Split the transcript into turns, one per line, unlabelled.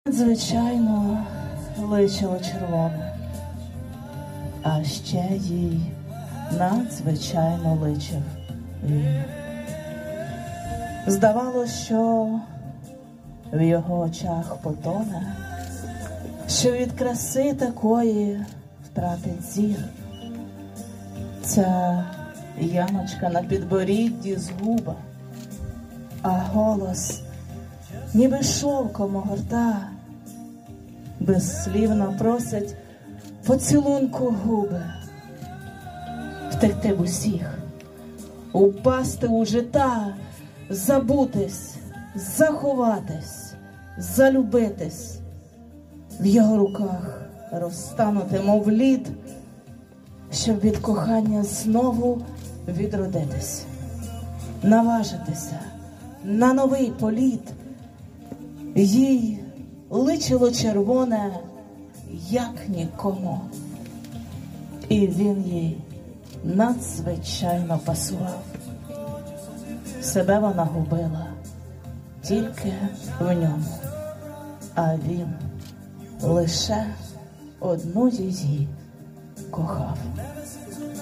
Звичайно, личило червоне, а ще їй надзвичайно личив він. Здавалося, що в його очах потоне, що від краси такої втратить зір. Ця ямочка на підборідді згуба, а голос ніби шовком огорта, безслівно просять поцілунку губи, втекти в усіх, упасти у жита, забутись, заховатись, залюбитись, в його руках розтанути, мов лід, щоб від кохання знову відродитись, наважитися на новий політ. Їй личило червоне, як нікому, і він їй надзвичайно пасував. Себе вона губила тільки в ньому, а він лише одну її кохав.